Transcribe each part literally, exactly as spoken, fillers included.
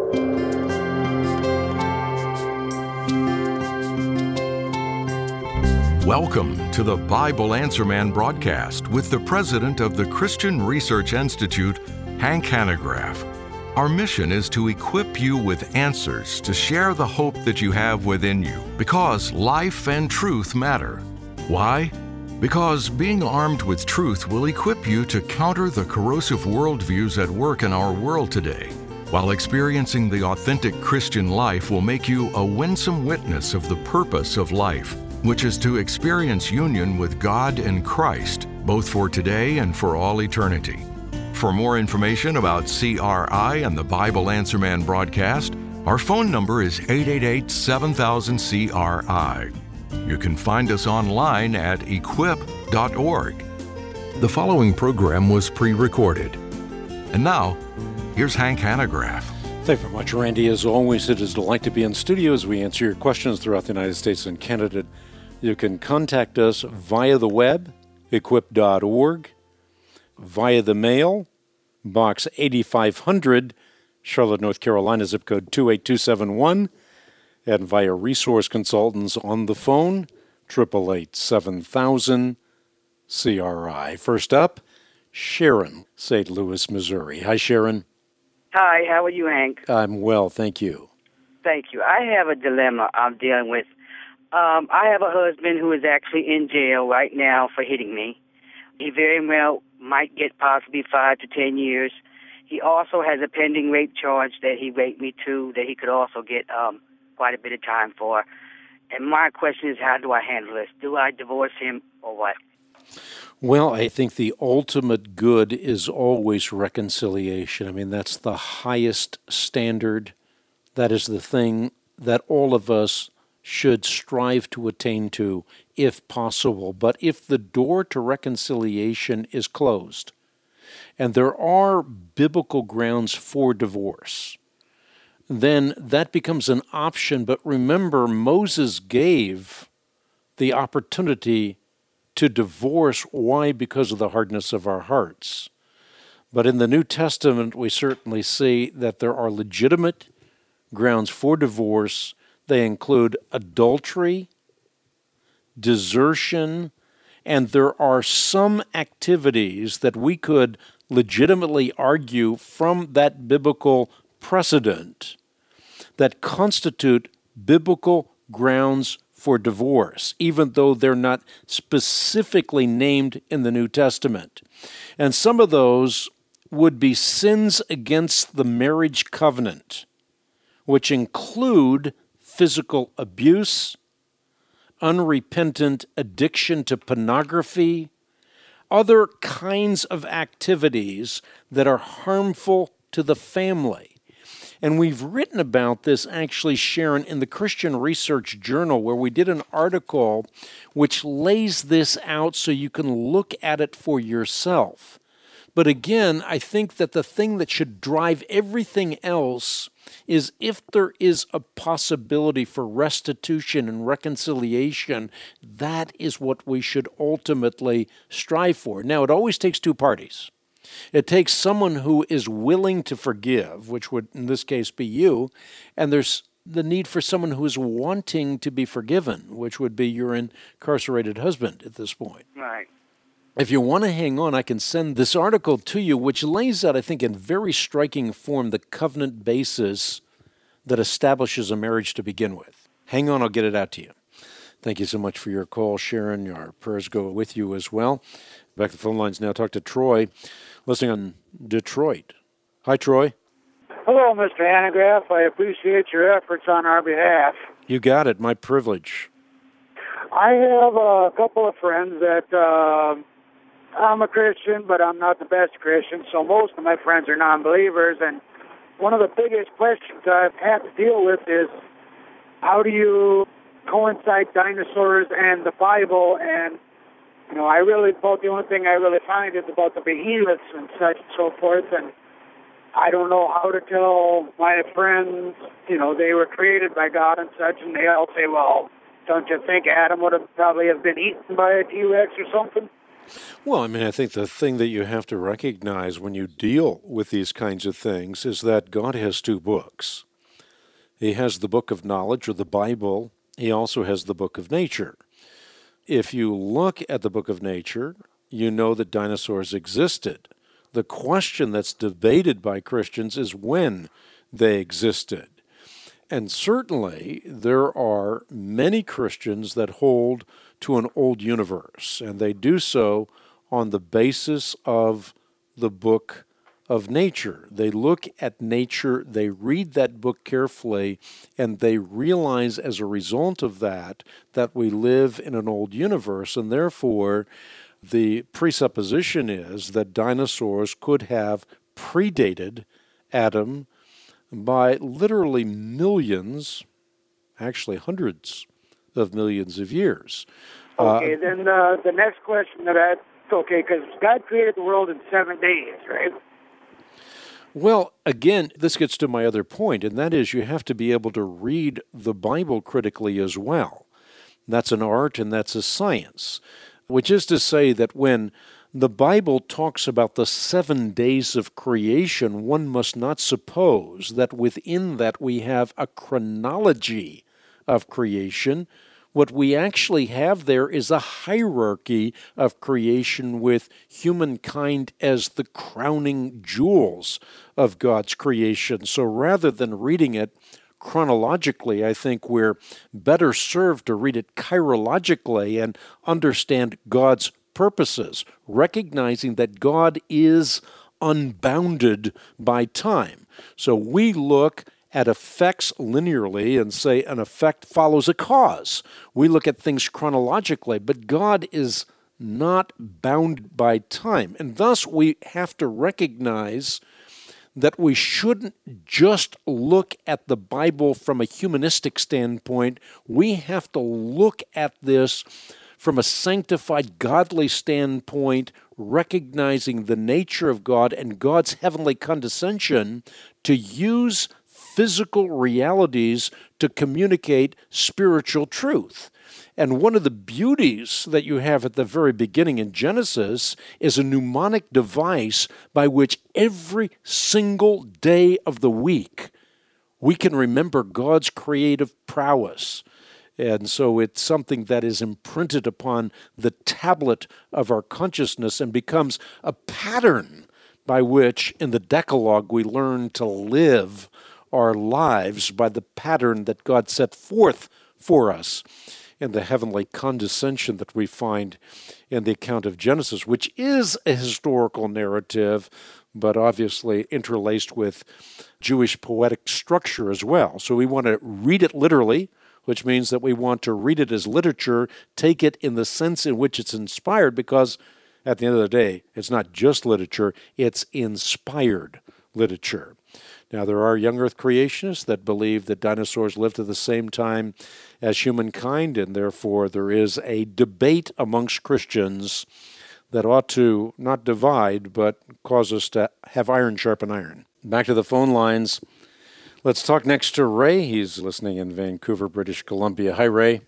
Welcome to the Bible Answer Man broadcast with the president of the Christian Research Institute, Hank Hanegraaff. Our mission is to equip you with answers to share the hope that you have within you, because life and truth matter. Why? Because being armed with truth will equip you to counter the corrosive worldviews at work in our world today, while experiencing the authentic Christian life will make you a winsome witness of the purpose of life, which is to experience union with God and Christ, both for today and for all eternity. For more information about C R I and the Bible Answer Man broadcast, our phone number is eight eight eight, seven thousand, C R I. You can find us online at equip dot org. The following program was pre-recorded. And now, here's Hank Hanegraaff. Thank you very much, Randy. As always, it is a delight to be in studio as we answer your questions throughout the United States and Canada. You can contact us via the web, equip dot org, via the mail, Box eighty-five hundred, Charlotte, North Carolina, zip code two eight two seven one, and via resource consultants on the phone, eight eight eight, seven thousand, C R I. First up, Sharon, Saint Louis, Missouri. Hi, Sharon. Hi, how are you, Hank? I'm well, thank you. Thank you. I have a dilemma I'm dealing with. Um, I have a husband who is actually in jail right now for hitting me. He very well might get possibly five to ten years. He also has a pending rape charge that he raped me to that he could also get um, quite a bit of time for. And my question is, how do I handle this? Do I divorce him or what? Well, I think the ultimate good is always reconciliation. I mean, that's the highest standard. That is the thing that all of us should strive to attain to, if possible. But if the door to reconciliation is closed, and there are biblical grounds for divorce, then that becomes an option. But remember, Moses gave the opportunity to divorce. Why? Because of the hardness of our hearts. But in the New Testament, we certainly see that there are legitimate grounds for divorce. They include adultery, desertion, and there are some activities that we could legitimately argue from that biblical precedent that constitute biblical grounds for divorce, even though they're not specifically named in the New Testament. And some of those would be sins against the marriage covenant, which include physical abuse, unrepentant addiction to pornography, other kinds of activities that are harmful to the family. And we've written about this, actually, Sharon, in the Christian Research Journal, where we did an article which lays this out so you can look at it for yourself. But again, I think that the thing that should drive everything else is if there is a possibility for restitution and reconciliation, that is what we should ultimately strive for. Now, it always takes two parties. It takes someone who is willing to forgive, which would in this case be you, and there's the need for someone who is wanting to be forgiven, which would be your incarcerated husband at this point. Right. If you want to hang on, I can send this article to you, which lays out, I think, in very striking form, the covenant basis that establishes a marriage to begin with. Hang on, I'll get it out to you. Thank you so much for your call, Sharon. Our prayers go with you as well. Back to the phone lines now. Talk to Troy, listening on Detroit. Hi, Troy. Hello, Mister Hanegraaff. I appreciate your efforts on our behalf. You got it. My privilege. I have a couple of friends that... Uh, I'm a Christian, but I'm not the best Christian, so most of my friends are non-believers, and one of the biggest questions I've had to deal with is how do you coincide dinosaurs and the Bible? And, you know, I really, about the only thing I really find is about the behemoths and such and so forth, and I don't know how to tell my friends, you know, they were created by God and such, and they all say, well, don't you think Adam would have probably have been eaten by a T-Rex or something? Well, I mean, I think the thing that you have to recognize when you deal with these kinds of things is that God has two books. He has the book of knowledge, or the Bible. He also has the book of nature. If you look at the book of nature, you know that dinosaurs existed. The question that's debated by Christians is when they existed. And certainly there are many Christians that hold to an old universe, and they do so on the basis of the book of nature. They look at nature, they read that book carefully, and they realize as a result of that that we live in an old universe, and therefore the presupposition is that dinosaurs could have predated Adam by literally millions, actually hundreds of millions of years. Okay, uh, then uh, the next question that I, okay, because God created the world in seven days, right? Well, again, this gets to my other point, and that is you have to be able to read the Bible critically as well. That's an art and that's a science, which is to say that when the Bible talks about the seven days of creation, one must not suppose that within that we have a chronology of creation. What we actually have there is a hierarchy of creation with humankind as the crowning jewels of God's creation. So rather than reading it chronologically, I think we're better served to read it chirologically and understand God's purposes, recognizing that God is unbounded by time. So we look at effects linearly and say an effect follows a cause. We look at things chronologically, but God is not bound by time. And thus we have to recognize that we shouldn't just look at the Bible from a humanistic standpoint. We have to look at this from a sanctified, godly standpoint, recognizing the nature of God and God's heavenly condescension to use physical realities to communicate spiritual truth. And one of the beauties that you have at the very beginning in Genesis is a mnemonic device by which every single day of the week we can remember God's creative prowess. And so it's something that is imprinted upon the tablet of our consciousness and becomes a pattern by which in the Decalogue we learn to live our lives by the pattern that God set forth for us in the heavenly condescension that we find in the account of Genesis, which is a historical narrative, but obviously interlaced with Jewish poetic structure as well. So we want to read it literally, which means that we want to read it as literature, take it in the sense in which it's inspired, because at the end of the day, it's not just literature, it's inspired literature. Now, there are young earth creationists that believe that dinosaurs lived at the same time as humankind, and therefore there is a debate amongst Christians that ought to not divide, but cause us to have iron sharpen iron. Back to the phone lines. Let's talk next to Ray. He's listening in Vancouver, British Columbia. Hi, Ray.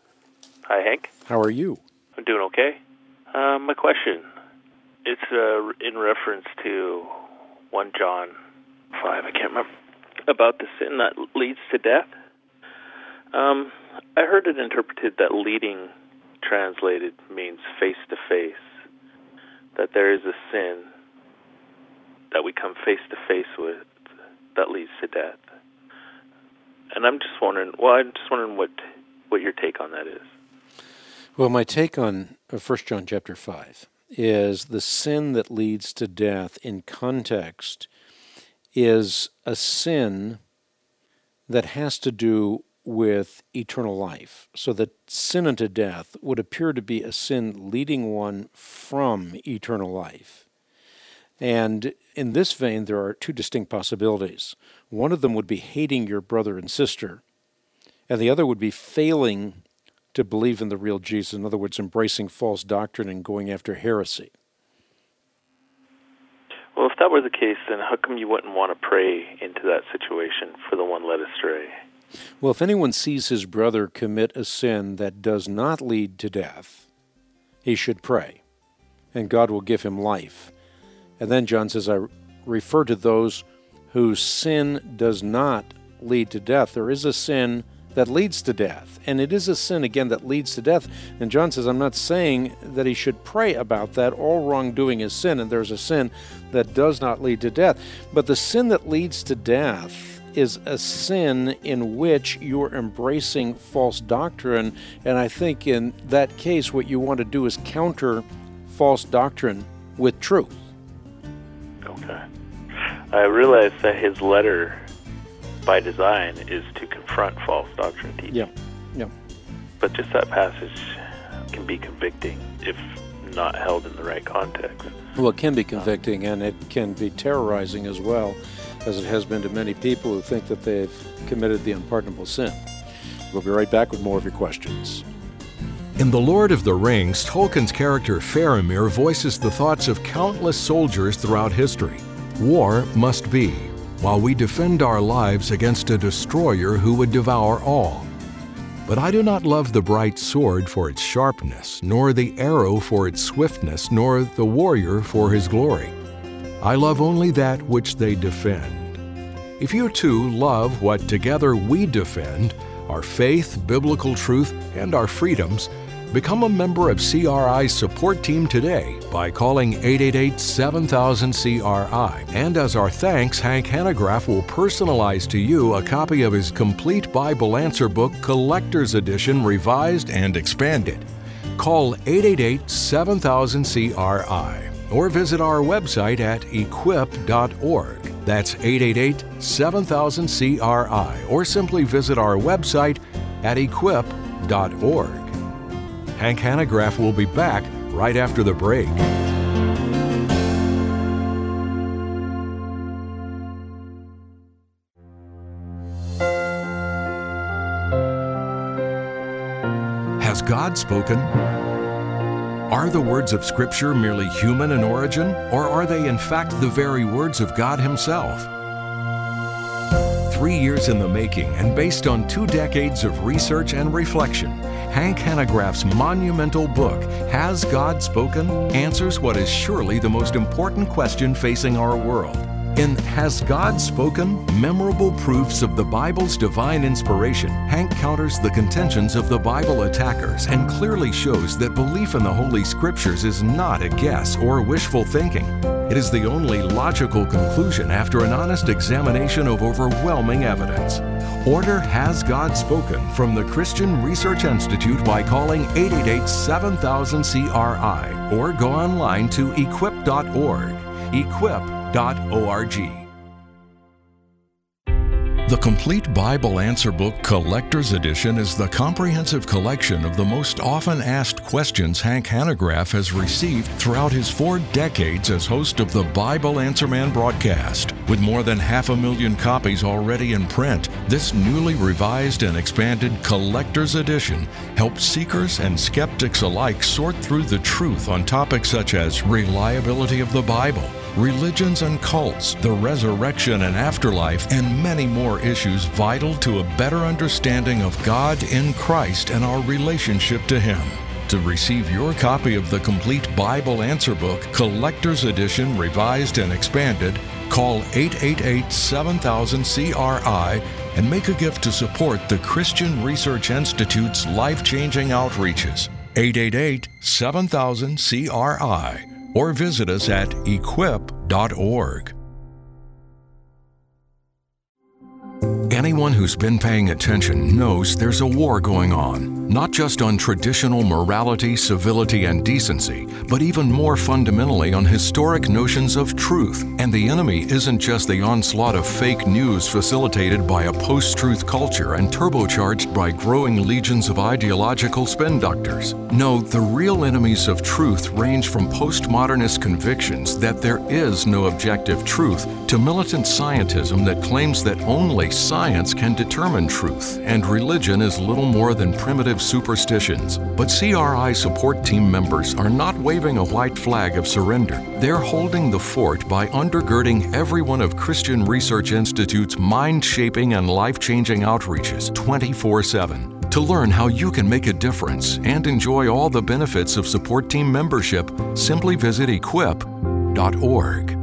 Hi, Hank. How are you? I'm doing okay. Uh, my question, it's uh, in reference to First John five, I can't remember, about the sin that leads to death. Um, I heard it interpreted that leading translated means face-to-face, that there is a sin that we come face-to-face with that leads to death. And I'm just wondering, well, I'm just wondering what, what your take on that is. Well, my take on First John chapter five is the sin that leads to death in context is a sin that has to do with eternal life. So that sin unto death would appear to be a sin leading one from eternal life. And in this vein, there are two distinct possibilities. One of them would be hating your brother and sister, and the other would be failing to believe in the real Jesus. In other words, embracing false doctrine and going after heresy. Well, if that were the case, then how come you wouldn't want to pray into that situation for the one led astray? Well, if anyone sees his brother commit a sin that does not lead to death, he should pray. and God will give him life. And then John says, I refer to those whose sin does not lead to death. There is a sin that leads to death, and it is a sin, again, that leads to death. And John says, I'm not saying that he should pray about that. All wrongdoing is sin, and there's a sin that does not lead to death. But the sin that leads to death is a sin in which you're embracing false doctrine, and I think in that case what you want to do is counter false doctrine with truth. Okay. I realize that his letter, by design, is to confront false doctrine teaching. Yeah, yeah. But just that passage can be convicting if not held in the right context. Well, it can be convicting, and it can be terrorizing as well, as it has been to many people who think that they've committed the unpardonable sin. We'll be right back with more of your questions. In The Lord of the Rings, Tolkien's character Faramir voices the thoughts of countless soldiers throughout history. War must be, while we defend our lives against a destroyer who would devour all. But I do not love the bright sword for its sharpness, nor the arrow for its swiftness, nor the warrior for his glory. I love only that which they defend. If you too love what together we defend, our faith, biblical truth, and our freedoms, become a member of C R I's support team today by calling eight eight eight, seven thousand, C R I. And as our thanks, Hank Hanegraaff will personalize to you a copy of his complete Bible answer book, Collector's Edition, revised and expanded. Call eight eight eight, seven thousand, C R I or visit our website at equip dot org. That's eight eight eight, seven thousand, C R I, or simply visit our website at equip dot org. Hank Hanegraaff will be back right after the break. Has God spoken? Are the words of Scripture merely human in origin, or are they in fact the very words of God Himself? Three years in the making and based on two decades of research and reflection, Hank Hanegraaff's monumental book, Has God Spoken?, answers what is surely the most important question facing our world. In Has God Spoken? Memorable Proofs of the Bible's Divine Inspiration, Hank counters the contentions of the Bible attackers and clearly shows that belief in the Holy Scriptures is not a guess or wishful thinking. It is the only logical conclusion after an honest examination of overwhelming evidence. Order Has God Spoken from the Christian Research Institute by calling eight eight eight, seven thousand, C R I or go online to equip dot org. equip dot org. The Complete Bible Answer Book Collector's Edition is the comprehensive collection of the most often asked questions Hank Hanegraaff has received throughout his four decades as host of the Bible Answer Man broadcast. With more than half a million copies already in print, this newly revised and expanded Collector's Edition helps seekers and skeptics alike sort through the truth on topics such as reliability of the Bible, religions and cults, the resurrection and afterlife, and many more issues vital to a better understanding of God in Christ and our relationship to Him. To receive your copy of the Complete Bible Answer Book, Collector's Edition, revised and expanded, call eight eight eight, seven thousand, C R I and make a gift to support the Christian Research Institute's life-changing outreaches. eight eight eight, seven thousand, C R I or visit us at equip dot org. Anyone who's been paying attention knows there's a war going on, not just on traditional morality, civility, and decency, but even more fundamentally on historic notions of truth. And the enemy isn't just the onslaught of fake news facilitated by a post-truth culture and turbocharged by growing legions of ideological spin doctors. No, the real enemies of truth range from postmodernist convictions that there is no objective truth to militant scientism that claims that only science can determine truth, and religion is little more than primitive superstitions. But C R I support team members are not waving a white flag of surrender. They're holding the fort by undergirding every one of Christian Research Institute's mind-shaping and life-changing outreaches twenty-four seven. To learn how you can make a difference and enjoy all the benefits of support team membership, simply visit equip dot org.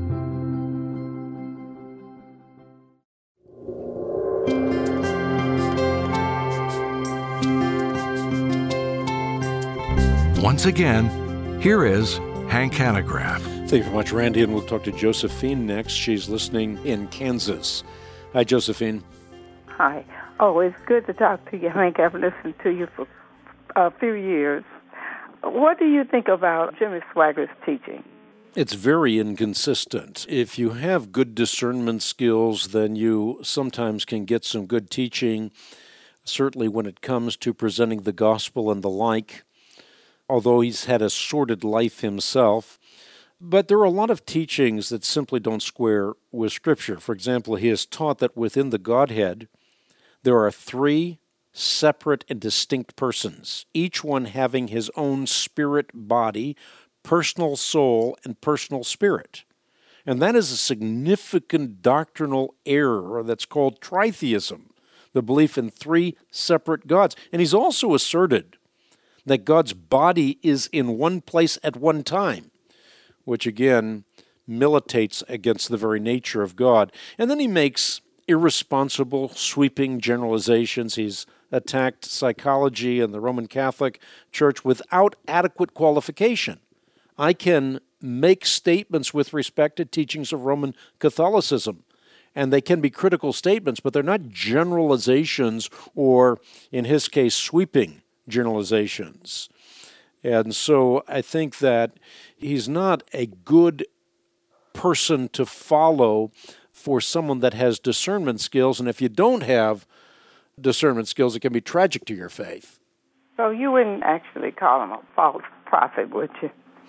Once again, here is Hank Hanegraaff. Thank you very much, Randy, and we'll talk to Josephine next. She's listening in Kansas. Hi, Josephine. Hi. Oh, it's good to talk to you, Hank. I've listened to you for a few years. What do you think about Jimmy Swaggart's teaching? It's very inconsistent. If you have good discernment skills, then you sometimes can get some good teaching, certainly when it comes to presenting the gospel and the like, although he's had a sordid life himself. But there are a lot of teachings that simply don't square with Scripture. For example, he has taught that within the Godhead, there are three separate and distinct persons, each one having his own spirit body, personal soul, and personal spirit. And that is a significant doctrinal error that's called tritheism, the belief in three separate gods. And he's also asserted that God's body is in one place at one time, which again militates against the very nature of God. And then he makes irresponsible, sweeping generalizations. He's attacked psychology and the Roman Catholic Church without adequate qualification. I can make statements with respect to teachings of Roman Catholicism, and they can be critical statements, but they're not generalizations or, in his case, sweeping generalizations. And so I think that he's not a good person to follow for someone that has discernment skills, and if you don't have discernment skills, it can be tragic to your faith. So you wouldn't actually call him a false prophet, would you?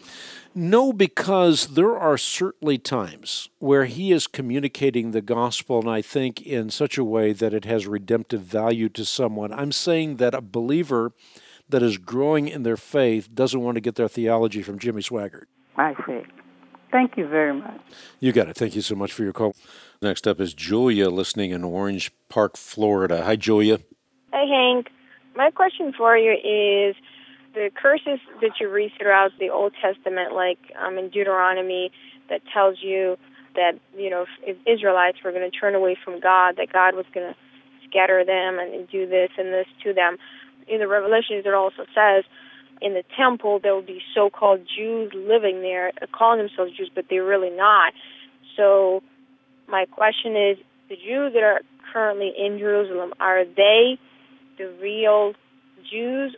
No, because there are certainly times where he is communicating the gospel, and I think in such a way that it has redemptive value to someone. I'm saying that a believer that is growing in their faith doesn't want to get their theology from Jimmy Swaggart. I see. Thank you very much. You got it. Thank you so much for your call. Next up is Julia, listening in Orange Park, Florida. Hi, Julia. Hi, Hank. My question for you is the curses that you read throughout the Old Testament, like um, in Deuteronomy, that tells you that, you know, if, if Israelites were going to turn away from God, that God was going to scatter them and do this and this to them. In the Revelations, it also says in the temple there will be so-called Jews living there, calling themselves Jews, but they're really not. So my question is, the Jews that are currently in Jerusalem, are they the real Jews?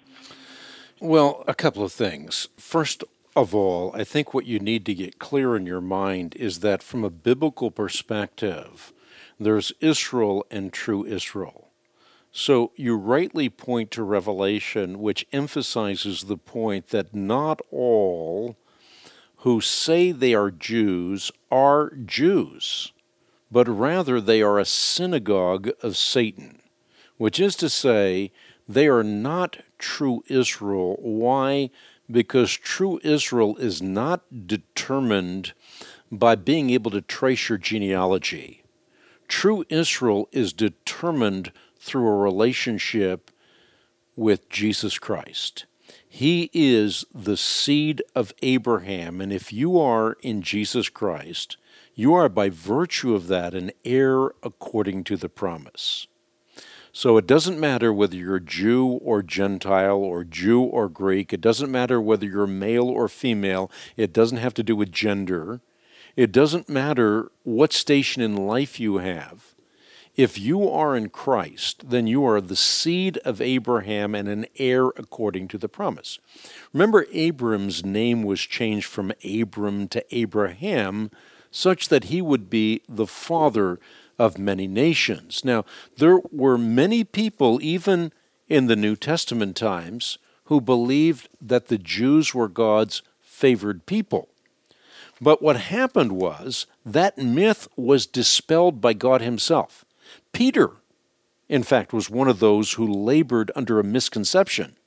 Well, a couple of things. First of all, I think what you need to get clear in your mind is that from a biblical perspective, there's Israel and true Israel. So you rightly point to Revelation, which emphasizes the point that not all who say they are Jews are Jews, but rather they are a synagogue of Satan, which is to say they are not true Israel. Why? Because true Israel is not determined by being able to trace your genealogy. True Israel is determined through a relationship with Jesus Christ. He is the seed of Abraham, and if you are in Jesus Christ, you are by virtue of that an heir according to the promise. So it doesn't matter whether you're Jew or Gentile or Jew or Greek. It doesn't matter whether you're male or female. It doesn't have to do with gender. It doesn't matter what station in life you have. If you are in Christ, then you are the seed of Abraham and an heir according to the promise. Remember, Abram's name was changed from Abram to Abraham, such that he would be the father of many nations. Now, there were many people, even in the New Testament times, who believed that the Jews were God's favored people. But what happened was that myth was dispelled by God himself. Peter, in fact, was one of those who labored under a misconception.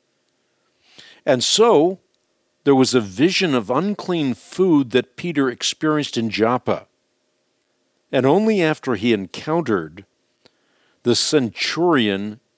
And so there was a vision of unclean food that Peter experienced in Joppa. And only after he encountered the centurion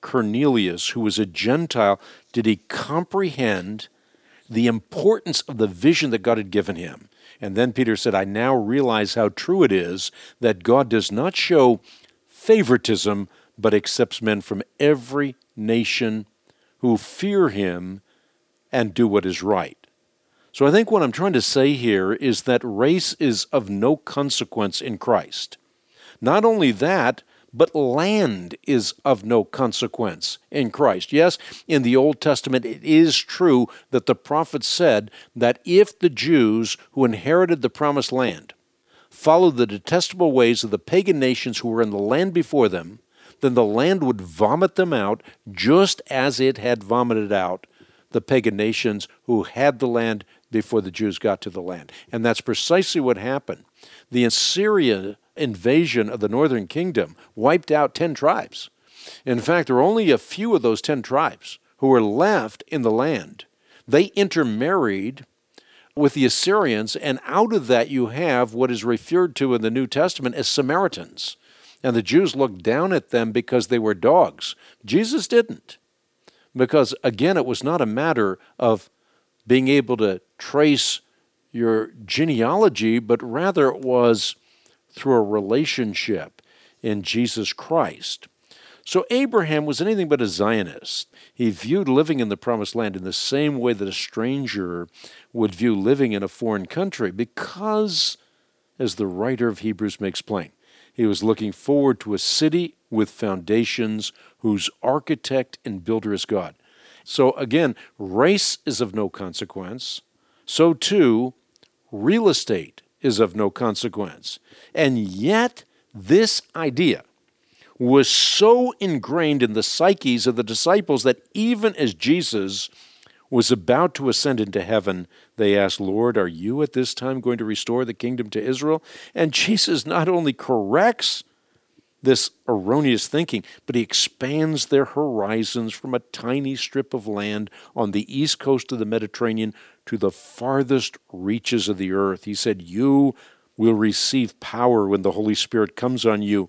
Cornelius, who was a Gentile, did he comprehend the importance of the vision that God had given him. And then Peter said, I now realize how true it is that God does not show favoritism, but accepts men from every nation who fear him and do what is right. So I think what I'm trying to say here is that race is of no consequence in Christ. Not only that, but land is of no consequence in Christ. Yes, in the Old Testament, it is true that the prophet said that if the Jews who inherited the promised land followed the detestable ways of the pagan nations who were in the land before them, then the land would vomit them out just as it had vomited out the pagan nations who had the land before the Jews got to the land. And that's precisely what happened. The Assyrian invasion of the northern kingdom wiped out ten tribes. In fact, there were only a few of those ten tribes who were left in the land. They intermarried with the Assyrians, and out of that you have what is referred to in the New Testament as Samaritans. And the Jews looked down at them because they were dogs. Jesus didn't. Because, again, it was not a matter of being able to trace your genealogy, but rather it was through a relationship in Jesus Christ. So Abraham was anything but a Zionist. He viewed living in the Promised Land in the same way that a stranger would view living in a foreign country because, as the writer of Hebrews makes plain, he was looking forward to a city with foundations whose architect and builder is God. So again, race is of no consequence. So too, real estate is of no consequence. And yet, this idea was so ingrained in the psyches of the disciples that even as Jesus was about to ascend into heaven, they asked, Lord, are you at this time going to restore the kingdom to Israel? And Jesus not only corrects this erroneous thinking, but he expands their horizons from a tiny strip of land on the east coast of the Mediterranean to the farthest reaches of the earth. He said, you will receive power when the Holy Spirit comes on you,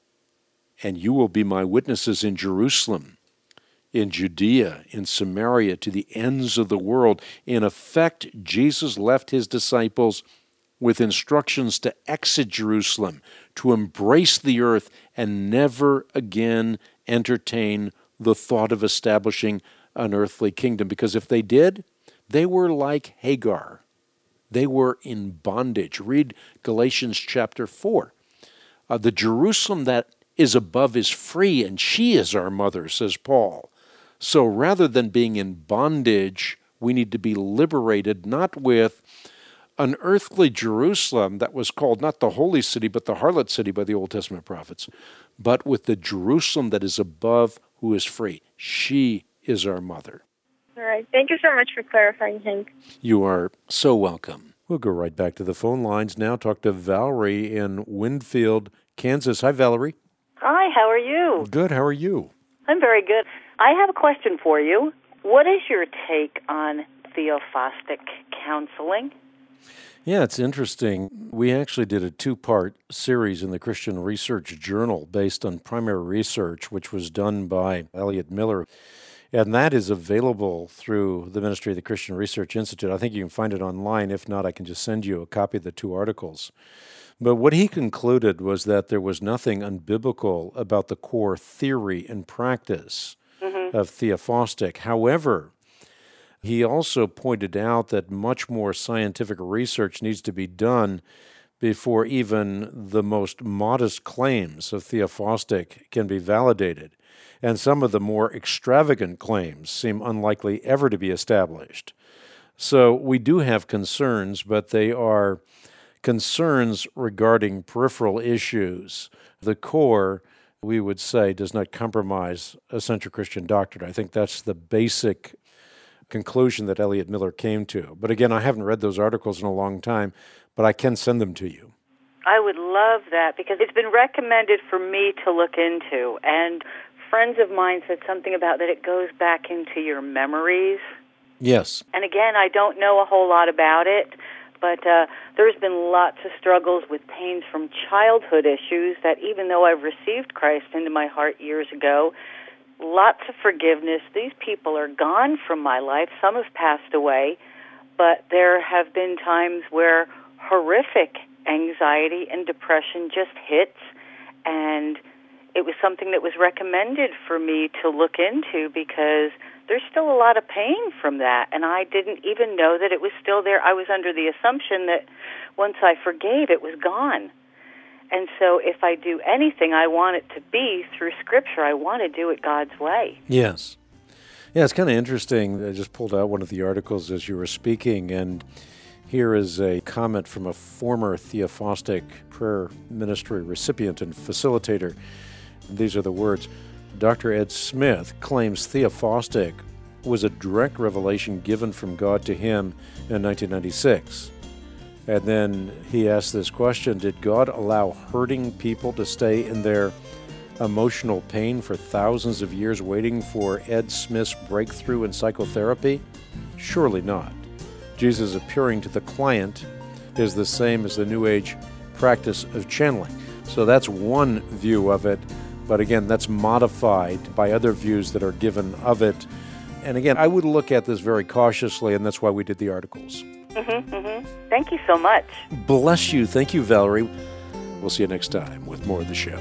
and you will be my witnesses in Jerusalem, in Judea, in Samaria, to the ends of the world. In effect, Jesus left his disciples with instructions to exit Jerusalem, to embrace the earth, and never again entertain the thought of establishing an earthly kingdom. Because if they did, they were like Hagar. They were in bondage. Read Galatians chapter four. Uh, the Jerusalem that is above is free, and she is our mother, says Paul. So rather than being in bondage, we need to be liberated, not with an earthly Jerusalem that was called not the holy city, but the harlot city by the Old Testament prophets, but with the Jerusalem that is above, who is free. She is our mother. All right. Thank you so much for clarifying, Hank. You are so welcome. We'll go right back to the phone lines now. Talk to Valerie in Winfield, Kansas. Hi, Valerie. Hi, how are you? Good. How are you? I'm very good. I have a question for you. What is your take on theophostic counseling? Yeah, it's interesting. We actually did a two-part series in the Christian Research Journal based on primary research, which was done by Elliot Miller. And that is available through the Ministry of the Christian Research Institute. I think you can find it online. If not, I can just send you a copy of the two articles. But what he concluded was that there was nothing unbiblical about the core theory and practice mm-hmm. of theophostic. However, he also pointed out that much more scientific research needs to be done before even the most modest claims of theophostic can be validated. And some of the more extravagant claims seem unlikely ever to be established. So we do have concerns, but they are concerns regarding peripheral issues. The core, we would say, does not compromise essential Christian doctrine. I think that's the basic conclusion that Elliot Miller came to. But again, I haven't read those articles in a long time, but I can send them to you. I would love that because it's been recommended for me to look into. And friends of mine said something about that it goes back into your memories. Yes. And again, I don't know a whole lot about it, but uh, there's been lots of struggles with pains from childhood issues that even though I've received Christ into my heart years ago, lots of forgiveness. These people are gone from my life. Some have passed away, but there have been times where horrific anxiety and depression just hits, and it was something that was recommended for me to look into because there's still a lot of pain from that, and I didn't even know that it was still there. I was under the assumption that once I forgave, it was gone. And so if I do anything, I want it to be through Scripture. I want to do it God's way. Yes. Yeah, it's kind of interesting. I just pulled out one of the articles as you were speaking, and here is a comment from a former Theophostic prayer ministry recipient and facilitator. These are the words. Doctor Ed Smith claims Theophostic was a direct revelation given from God to him in nineteen ninety-six. And then he asked this question, did God allow hurting people to stay in their emotional pain for thousands of years waiting for Ed Smith's breakthrough in psychotherapy? Surely not. Jesus appearing to the client is the same as the New Age practice of channeling. So that's one view of it. But again, that's modified by other views that are given of it. And again, I would look at this very cautiously, and that's why we did the articles. Mm-hmm, mm-hmm. Thank you so much. Bless you. Thank you, Valerie. We'll see you next time with more of the show.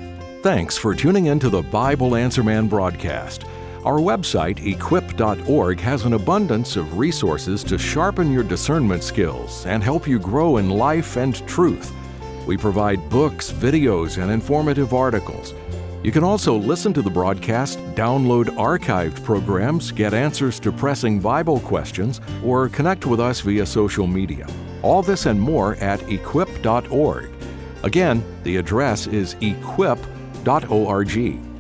Thanks for tuning in to the Bible Answer Man broadcast. Our website, equip dot org, has an abundance of resources to sharpen your discernment skills and help you grow in life and truth. We provide books, videos, and informative articles. You can also listen to the broadcast, download archived programs, get answers to pressing Bible questions, or connect with us via social media. All this and more at equip dot org. Again, the address is equip dot org.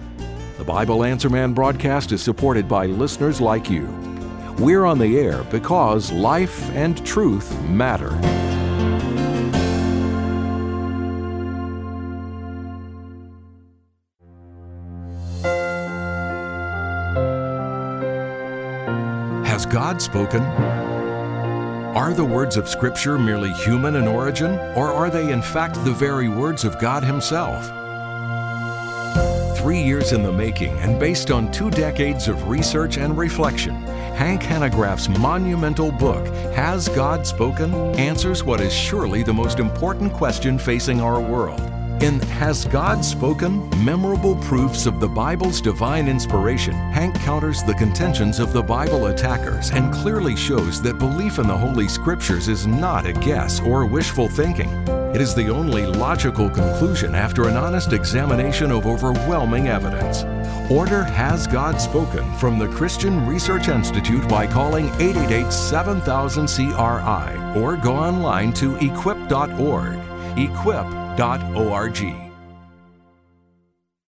The Bible Answer Man broadcast is supported by listeners like you. We're on the air because life and truth matter. Has God spoken? Are the words of Scripture merely human in origin, or are they in fact the very words of God Himself? Three years in the making and based on two decades of research and reflection, Hank Hanegraaff's monumental book, Has God Spoken?, answers what is surely the most important question facing our world. In Has God Spoken? Memorable Proofs of the Bible's Divine Inspiration, Hank counters the contentions of the Bible attackers and clearly shows that belief in the Holy Scriptures is not a guess or wishful thinking. It is the only logical conclusion after an honest examination of overwhelming evidence. Order Has God Spoken from the Christian Research Institute by calling eight eight eight, seven thousand, C R I or go online to equip dot org. equip dot org.